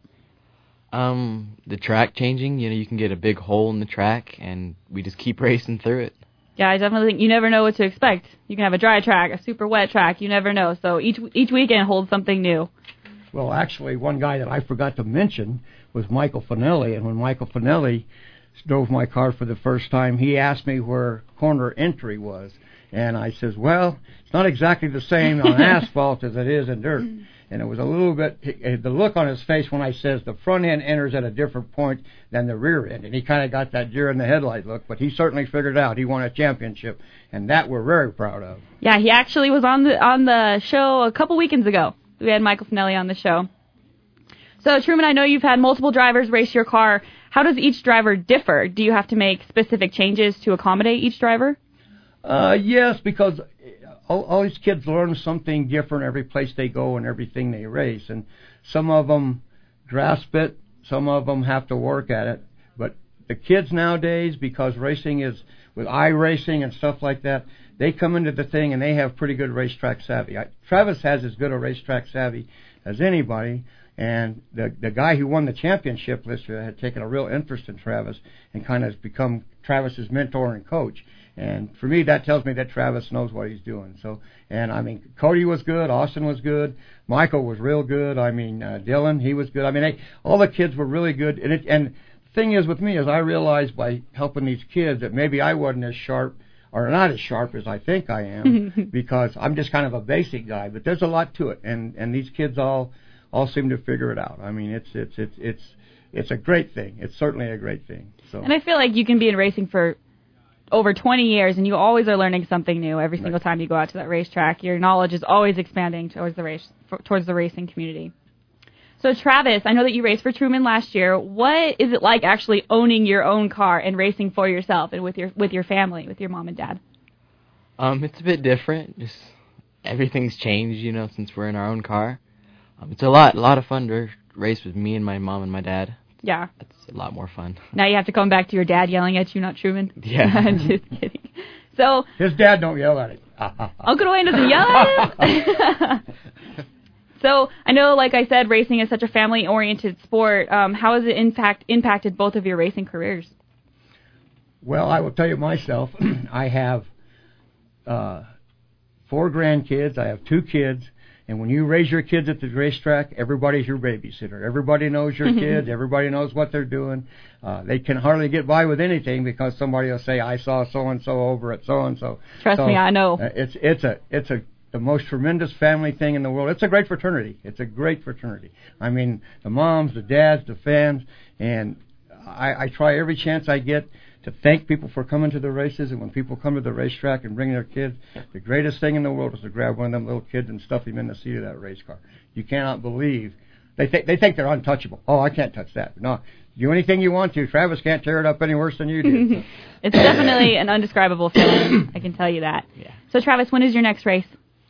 Um, the track changing. You know, you can get a big hole in the track, and we just keep racing through it. Yeah, I definitely think you never know what to expect. You can have a dry track, a super wet track. You never know. So each each weekend holds something new. Well, actually, one guy that I forgot to mention was Michael Finelli. And when Michael Finelli drove my car for the first time, he asked me where corner entry was. And I says, well, it's not exactly the same on asphalt as it is in dirt. And it was a little bit, the look on his face when I says the front end enters at a different point than the rear end. And he kind of got that deer in the headlight look, but he certainly figured out he won a championship, and that we're very proud of. Yeah, he actually was on the on the show a couple weekends ago. We had Michael Finelli on the show. So, Truman, I know you've had multiple drivers race your car. How does each driver differ? Do you have to make specific changes to accommodate each driver? Uh, yes, because all, all these kids learn something different every place they go and everything they race. And some of them grasp it, some of them have to work at it. But the kids nowadays, because racing is with iRacing and stuff like that, they come into the thing and they have pretty good racetrack savvy. I, Travis has as good a racetrack savvy as anybody. And the the guy who won the championship this year had taken a real interest in Travis and kind of become Travis's mentor and coach. And for me, that tells me that Travis knows what he's doing. So, and I mean, Cody was good, Austin was good, Michael was real good. I mean, uh, Dylan, he was good. I mean, they, all the kids were really good. And it, and the thing is with me is I realized by helping these kids that maybe I wasn't as sharp or not as sharp as I think I am because I'm just kind of a basic guy. But there's a lot to it, and and these kids all all seem to figure it out. I mean, it's it's it's it's it's a great thing. It's certainly a great thing. So. And I feel like you can be in racing for over twenty years, and you always are learning something new every single time you go out to that racetrack. Your knowledge is always expanding towards the race, towards the racing community. So, Travis, I know that you raced for Truman last year. What is it like actually owning your own car and racing for yourself and with your with your family, with your mom and dad? Um, it's a bit different. Just everything's changed, you know, since we're in our own car. Um, it's a lot, a lot of fun to race with me and my mom and my dad. Yeah. It's a lot more fun. Now you have to come back to your dad yelling at you, not Truman. Yeah. I'm just kidding. So his dad don't yell at him. Uncle Dwayne doesn't yell at him? So I know, like I said, racing is such a family-oriented sport. Um, how has it impact, impacted both of your racing careers? Well, I will tell you myself, I have uh, four grandkids. I have two kids. And when you raise your kids at the racetrack, everybody's your babysitter. Everybody knows your kids. Everybody knows what they're doing. Uh, they can hardly get by with anything because somebody will say, I saw so-and-so over at so-and-so. Trust so, me, I know. Uh, it's it's a it's a the most tremendous family thing in the world. It's a great fraternity. It's a great fraternity. I mean, the moms, the dads, the fans, and I, I try every chance I get to thank people for coming to the races. And when people come to the racetrack and bring their kids, the greatest thing in the world is to grab one of them little kids and stuff him in the seat of that race car. You cannot believe. They, th- they think they're untouchable. Oh, I can't touch that. No, do anything you want to. Travis can't tear it up any worse than you did. It's definitely an undescribable feeling. I can tell you that. Yeah. So, Travis, when is your next race?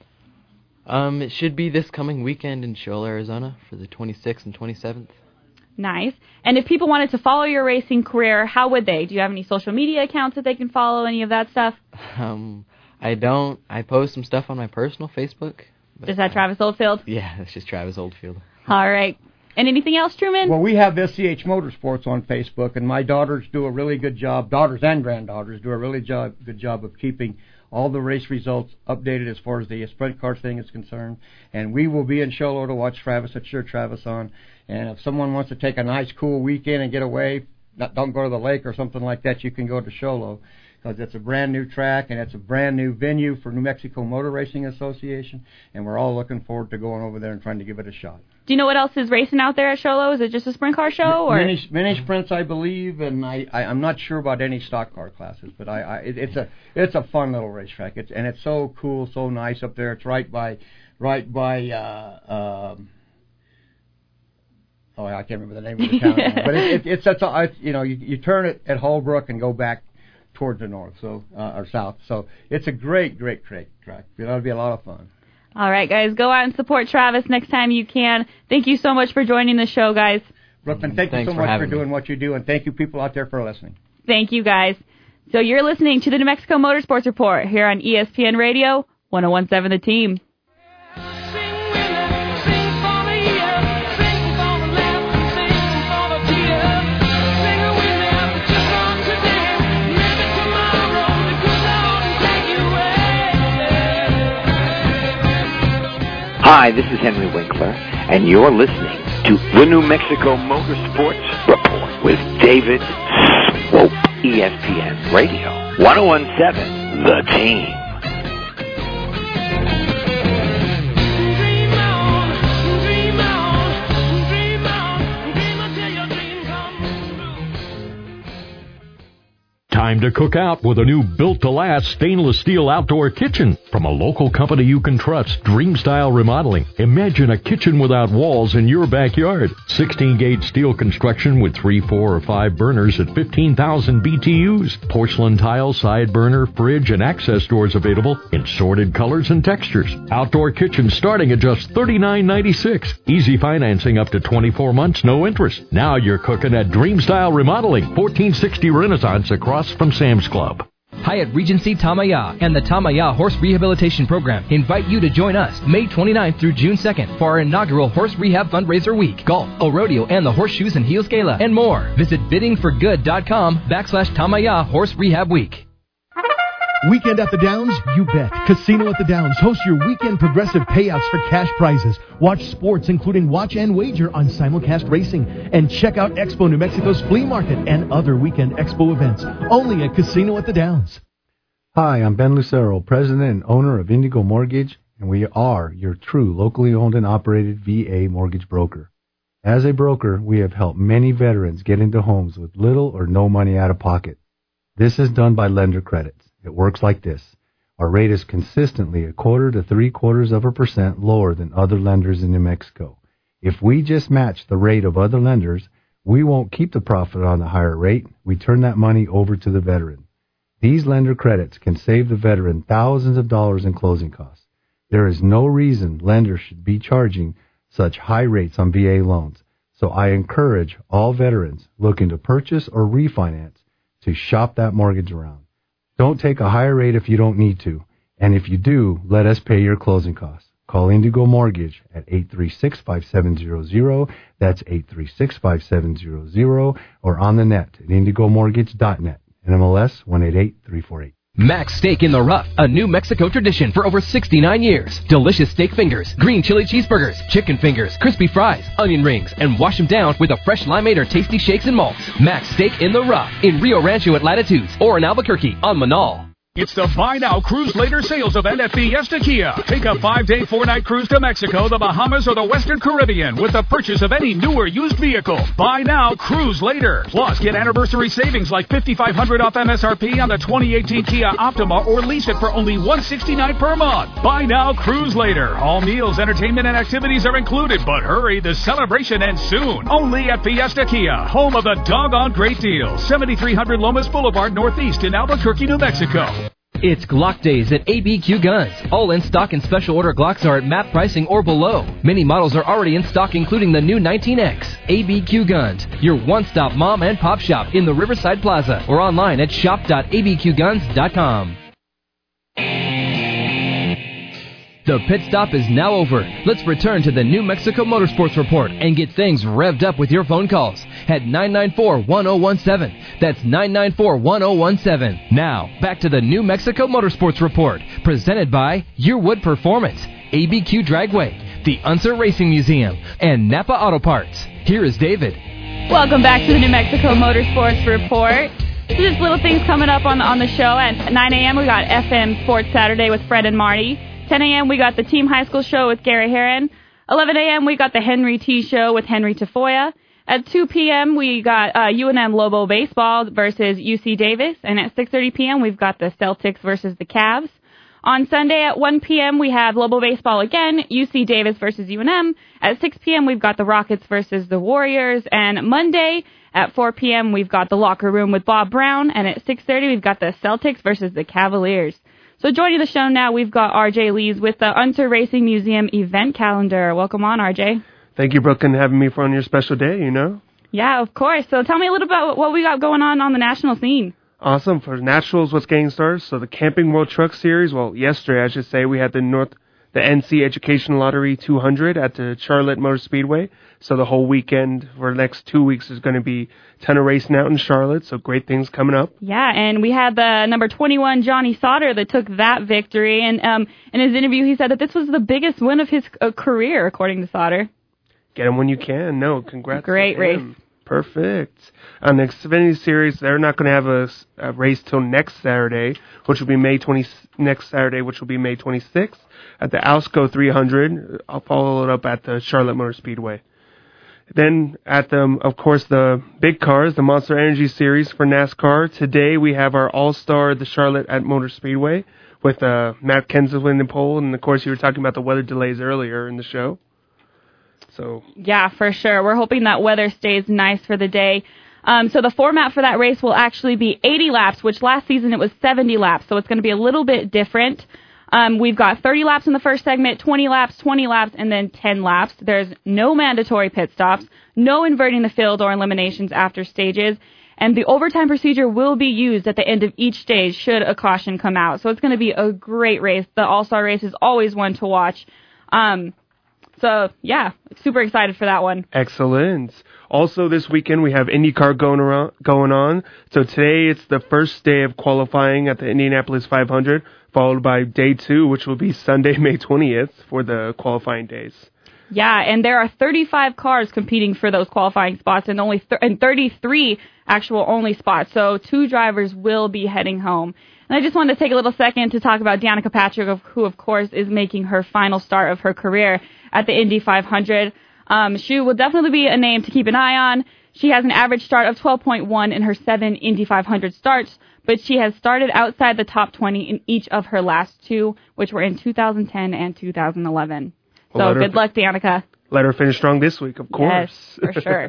Um, it should be this coming weekend in Shoal, Arizona for the twenty-sixth and twenty-seventh. Nice. And if people wanted to follow your racing career, how would they? Do you have any social media accounts that they can follow, any of that stuff? Um, I don't. I post some stuff on my personal Facebook. Is that Travis Oldfield? Yeah, that's just Travis Oldfield. All right. And anything else, Truman? Well, we have S C H Motorsports on Facebook, and my daughters do a really good job. Daughters and granddaughters do a really job, good job of keeping all the race results updated as far as the sprint car thing is concerned. And we will be in Shoal to watch Travis at Cheer Travis on. And if someone wants to take a nice, cool weekend and get away, not, don't go to the lake or something like that, you can go to Shoal. because it's a brand new track and it's a brand new venue for New Mexico Motor Racing Association, and we're all looking forward to going over there and trying to give it a shot. Do you know what else is racing out there at Sholo? Is it just a sprint car show? Or Many, many sprints, I believe, and I, I, I'm not sure about any stock car classes, but I, I it, it's a it's a fun little racetrack. It's and it's so cool, so nice up there. It's right by right by. Uh, um, oh, I can't remember the name of the town, now, but it, it, it's it's a, you know you, you turn it at Holbrook and go back towards the north, so uh, or south. So it's a great, great, great track. It'll be a lot of fun. All right, guys, go out and support Travis next time you can. Thank you so much for joining the show, guys. Brooklyn, thank Thanks you so for much for having doing me. what you do, and thank you people out there for listening. Thank you, guys. So you're listening to the New Mexico Motorsports Report here on E S P N Radio, one oh one point seven The Team. Hi, this is Henry Winkler, and you're listening to the New Mexico Motorsports Report with David Swope, E S P N Radio, one oh one point seven The Team. Time to cook out with a new built-to-last stainless steel outdoor kitchen from a local company you can trust, Dream Style Remodeling. Imagine a kitchen without walls in your backyard. sixteen gauge steel construction with three, four, or five burners at fifteen thousand B T Us. Porcelain tile, side burner, fridge, and access doors available in sorted colors and textures. Outdoor kitchen starting at just thirty-nine ninety-six. Easy financing up to twenty-four months, no interest. Now you're cooking at Dream Style Remodeling, fourteen sixty Renaissance across from Sam's Club. Hyatt Regency Tamaya and the Tamaya Horse Rehabilitation Program invite you to join us May twenty-ninth through June second for our inaugural Horse Rehab Fundraiser Week. Golf, a rodeo, and the Horseshoes and Heels Gala, and more. Visit biddingforgood.com backslash Tamaya Horse Rehab Week. Weekend at the Downs? You bet. Casino at the Downs hosts your weekend progressive payouts for cash prizes. Watch sports, including Watch and Wager on simulcast racing. And check out Expo New Mexico's flea market and other weekend expo events. Only at Casino at the Downs. Hi, I'm Ben Lucero, president and owner of Indigo Mortgage, and we are your true locally owned and operated V A mortgage broker. As a broker, we have helped many veterans get into homes with little or no money out of pocket. This is done by lender credits. It works like this. Our rate is consistently a quarter to three quarters of a percent lower than other lenders in New Mexico. If we just match the rate of other lenders, we won't keep the profit on the higher rate. We turn that money over to the veteran. These lender credits can save the veteran thousands of dollars in closing costs. There is no reason lenders should be charging such high rates on V A loans. So I encourage all veterans looking to purchase or refinance to shop that mortgage around. Don't take a higher rate if you don't need to. And if you do, let us pay your closing costs. Call Indigo Mortgage at eight three six, five seven zero zero. That's eight three six, five seven zero zero. Or on the net at indigo mortgage dot net. N M L S one eight eight three four eight. Max Steak in the Rough, a New Mexico tradition for over sixty-nine years. Delicious steak fingers, green chili cheeseburgers, chicken fingers, crispy fries, onion rings, and wash them down with a fresh limeade or tasty shakes and malts. Max Steak in the Rough in Rio Rancho at Latitudes or in Albuquerque on Manal. It's the Buy Now Cruise Later sales event at Fiesta Kia. Take a five-day, four-night cruise to Mexico, the Bahamas, or the Western Caribbean with the purchase of any new or used vehicle. Buy now, cruise later. Plus, get anniversary savings like fifty-five hundred dollars off M S R P on the twenty eighteen Kia Optima or lease it for only one hundred sixty-nine dollars per month. Buy now, cruise later. All meals, entertainment, and activities are included, but hurry, the celebration ends soon. Only at Fiesta Kia, home of the doggone great deals. seventy-three hundred Lomas Boulevard Northeast in Albuquerque, New Mexico. It's Glock Days at A B Q Guns. All in-stock and special order Glocks are at map pricing or below. Many models are already in stock, including the new nineteen X. A B Q Guns, your one-stop mom and pop shop in the Riverside Plaza or online at shop dot a b q guns dot com. The pit stop is now over. Let's return to the New Mexico Motorsports Report and get things revved up with your phone calls at nine nine four, one oh one seven. That's nine nine four, one oh one seven. Now, back to the New Mexico Motorsports Report, presented by Yearwood Performance, A B Q Dragway, the Unser Racing Museum, and Napa Auto Parts. Here is David. Welcome back to the New Mexico Motorsports Report. So just little things coming up on, on the show. At nine a.m. we got F M Sports Saturday with Fred and Marty. ten a.m. we got the Team High School Show with Gary Heron. eleven a.m. we got the Henry T Show with Henry Tafoya. At two p.m. we got uh, U N M Lobo Baseball versus U C Davis. And at six thirty p.m. we've got the Celtics versus the Cavs. On Sunday at one p.m. we have Lobo Baseball again, U C Davis versus U N M. At six p.m. we've got the Rockets versus the Warriors. And Monday at four p.m. we've got the Locker Room with Bob Brown. And at six thirty we've got the Celtics versus the Cavaliers. So joining the show now, we've got R J Lees with the Unser Racing Museum event calendar. Welcome on, R J. Thank you, Brooklyn, for having me for on your special day, you know. Yeah, of course. So tell me a little about what we got going on on the national scene. Awesome. For Nationals, what's getting started? So the Camping World Truck Series, well, yesterday, I should say, we had the North, the N C Education Lottery two hundred at the Charlotte Motor Speedway. So the whole weekend for the next two weeks is going to be a ton of racing out in Charlotte. So great things coming up. Yeah, and we had the number twenty-one, Johnny Sauter, that took that victory. And um, in his interview, he said that this was the biggest win of his uh, career, according to Sauter. Get him when you can. No, congrats. Great race. Perfect. On the Xfinity Series, they're not going to have a, a race till next Saturday, which will be May twentieth. Next Saturday, which will be May twenty-sixth, at the Alsco three hundred. I'll follow it up at the Charlotte Motor Speedway. Then at the, of course, the big cars, the Monster Energy Series for NASCAR. Today we have our All-Star, the Charlotte at Motor Speedway, with uh, Matt Kenseth winning the pole, and of course you were talking about the weather delays earlier in the show. So yeah, for sure. We're hoping that weather stays nice for the day. Um, so the format for that race will actually be eighty laps, which last season it was seventy laps. So it's going to be a little bit different. Um, we've got thirty laps in the first segment, twenty laps, twenty laps, and then ten laps. There's no mandatory pit stops, no inverting the field or eliminations after stages. And the overtime procedure will be used at the end of each stage should a caution come out. So it's going to be a great race. The All-Star race is always one to watch. Um, So, yeah, super excited for that one. Excellent. Also, this weekend we have IndyCar going around, going on. So today it's the first day of qualifying at the Indianapolis five hundred, followed by day two, which will be Sunday, May twentieth, for the qualifying days. Yeah, and there are thirty-five cars competing for those qualifying spots, and only th- and thirty-three actual only spots. So two drivers will be heading home. And I just wanted to take a little second to talk about Danica Patrick, who, of course, is making her final start of her career at the Indy five hundred. Um, she will definitely be a name to keep an eye on. She has an average start of twelve point one in her seven Indy five hundred starts, but she has started outside the top twenty in each of her last two, which were in two thousand ten and two thousand eleven. So good luck, Danica. Let her finish strong this week, of course. Yes, for sure.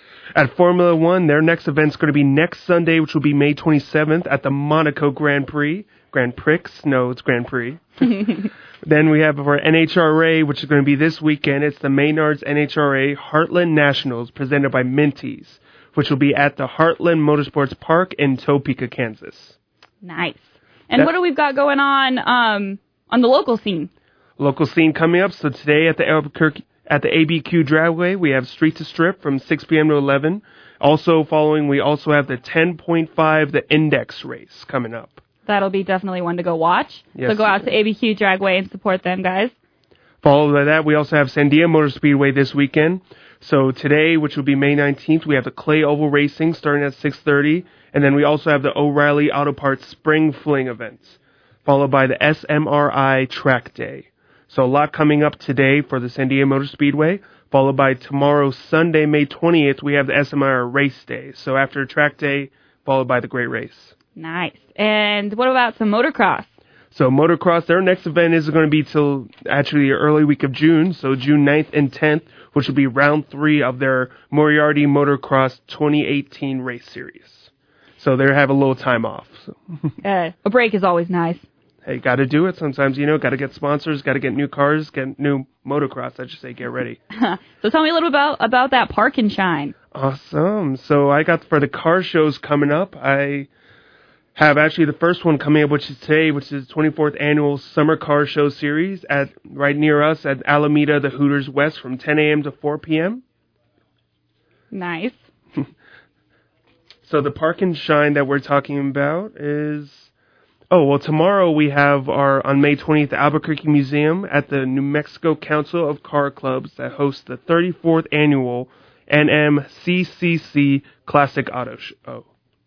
At Formula One, their next event's going to be next Sunday, which will be May twenty-seventh at the Monaco Grand Prix. Grand Prix? No, it's Grand Prix. Then we have our N H R A, which is going to be this weekend. It's the Maynard's N H R A Heartland Nationals, presented by Minties, which will be at the Heartland Motorsports Park in Topeka, Kansas. Nice. And That- what do we got going on um, on the local scene? Local scene coming up. So today at the Albuquerque, at the A B Q Dragway, we have Street to Strip from six p.m. to eleven. Also following, we also have the ten point five, the Index race coming up. That'll be definitely one to go watch. Yes, so go out to A B Q Dragway and support them, guys. Followed by that, we also have Sandia Motor Speedway this weekend. So today, which will be May nineteenth, we have the Clay Oval Racing starting at six thirty. And then we also have the O'Reilly Auto Parts Spring Fling events, followed by the S M R I Track Day. So a lot coming up today for the Sandia Motor Speedway, followed by tomorrow, Sunday, May twentieth, we have the S M R I Race Day. So after Track Day, followed by the Great Race. Nice. And what about some motocross? So motocross, their next event is going to be till actually the early week of June, so June ninth and tenth, which will be round three of their Moriarty Motocross twenty eighteen race series. So they have a little time off. So. uh, a break is always nice. Hey, got to do it sometimes, you know, got to get sponsors, got to get new cars, get new motocross, I should say, get ready. So tell me a little about, about that Park and Shine. Awesome. So I got, for the car shows coming up, I have actually the first one coming up, which is today, which is the twenty-fourth Annual Summer Car Show Series at right near us at Alameda, the Hooters West, from ten a.m. to four p.m. Nice. So the Park and Shine that we're talking about is... Oh, well, tomorrow we have our, on May twentieth, the Albuquerque Museum at the New Mexico Council of Car Clubs that hosts the thirty-fourth Annual N M C C C Classic Auto Show.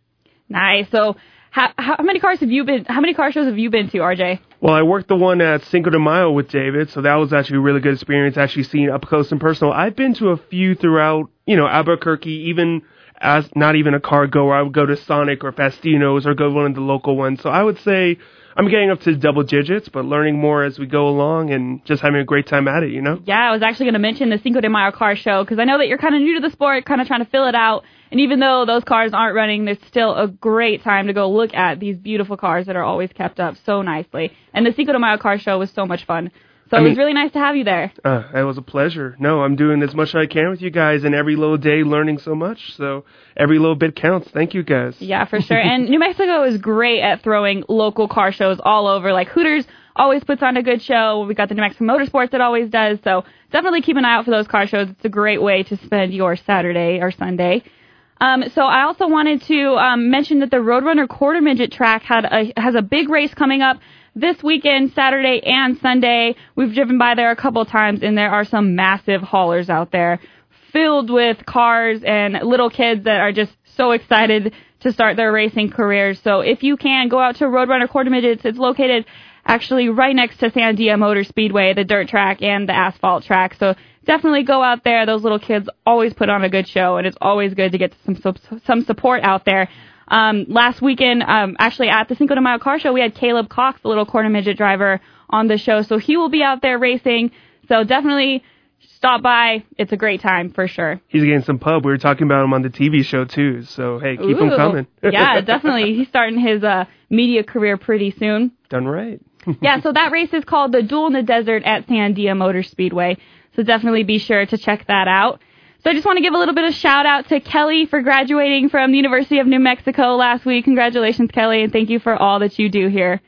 Nice. So, how, how many cars have you been? How many car shows have you been to, R J? Well, I worked the one at Cinco de Mayo with David, so that was actually a really good experience, actually seeing up close and personal. I've been to a few throughout, you know, Albuquerque, even as not even a car goer. I would go to Sonic or Fastino's or go to one of the local ones. So I would say I'm getting up to double digits, but learning more as we go along and just having a great time at it, you know? Yeah, I was actually going to mention the Cinco de Mayo car show because I know that you're kind of new to the sport, kind of trying to fill it out. And even though those cars aren't running, there's still a great time to go look at these beautiful cars that are always kept up so nicely. And the Cinco de Mayo car show was so much fun. So I it mean, was really nice to have you there. Uh, it was a pleasure. No, I'm doing as much as I can with you guys, and every little day learning so much. So every little bit counts. Thank you, guys. Yeah, for sure. And New Mexico is great at throwing local car shows all over. Like Hooters always puts on a good show. We got the New Mexico Motorsports that always does. So definitely keep an eye out for those car shows. It's a great way to spend your Saturday or Sunday. Um, so I also wanted to um, mention that the Roadrunner Quarter Midget track had a, has a big race coming up this weekend, Saturday and Sunday. We've driven by there a couple times, and there are some massive haulers out there filled with cars and little kids that are just so excited to start their racing careers. So if you can, go out to Roadrunner Quarter Midgets. It's located actually right next to Sandia Motor Speedway, the dirt track and the asphalt track. So definitely go out there. Those little kids always put on a good show, and it's always good to get some some support out there. Um, last weekend, um, actually at the Cinco de Mayo car show, we had Caleb Cox, the little quarter midget driver, on the show. So he will be out there racing. So definitely stop by. It's a great time for sure. He's getting some pub. We were talking about him on the T V show too. So hey, keep Ooh. him coming. Yeah, definitely. He's starting his uh, media career pretty soon. Done right. Yeah, so that race is called the Duel in the Desert at Sandia Motor Speedway. So definitely be sure to check that out. So I just want to give a little bit of shout out to Kelly for graduating from the University of New Mexico last week. Congratulations, Kelly, and thank you for all that you do here.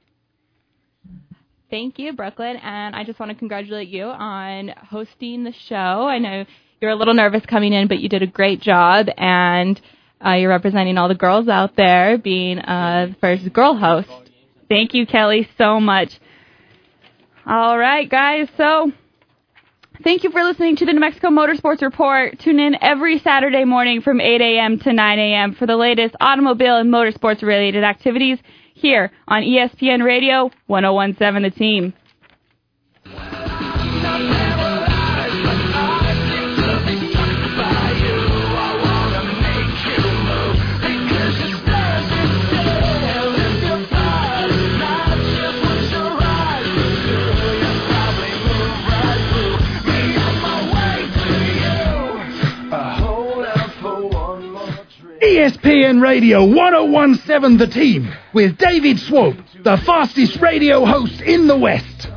Thank you, Brooklyn, and I just want to congratulate you on hosting the show. I know you're a little nervous coming in, but you did a great job, and uh, you're representing all the girls out there, being uh, the first girl host. Thank you, Kelly, so much. All right, guys, so thank you for listening to the New Mexico Motorsports Report. Tune in every Saturday morning from eight a.m. to nine a.m. for the latest automobile and motorsports-related activities here on E S P N Radio one oh one point seven The Team. E S P N Radio one oh one point seven The Team with David Swope, the fastest radio host in the West.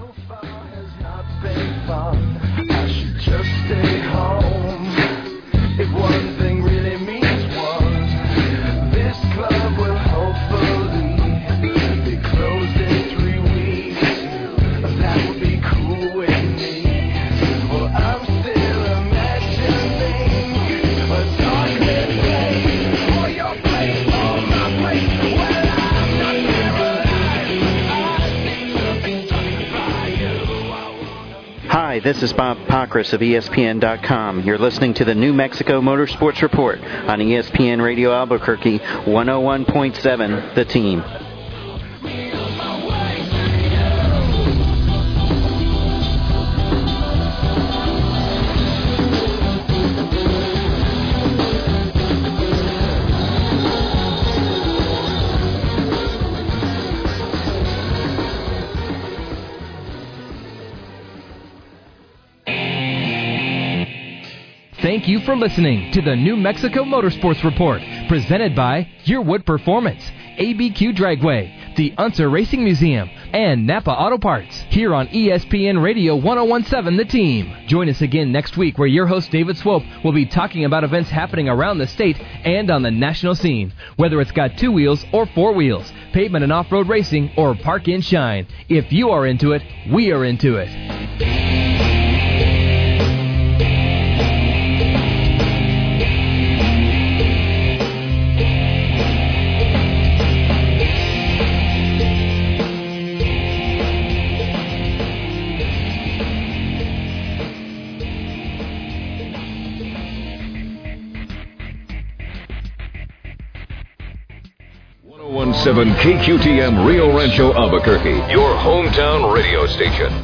Hi, this is Bob Pockrass of E S P N dot com. You're listening to the New Mexico Motorsports Report on E S P N Radio Albuquerque, one oh one point seven The Team. Thank you for listening to the New Mexico Motorsports Report, presented by Yearwood Performance, A B Q Dragway, the Unser Racing Museum, and Napa Auto Parts, here on E S P N Radio one oh one point seven The Team. Join us again next week where your host David Swope will be talking about events happening around the state and on the national scene, whether it's got two wheels or four wheels, pavement and off-road racing, or park and shine. If you are into it, we are into it. one oh one seven K Q T M Rio Rancho Albuquerque, your hometown radio station.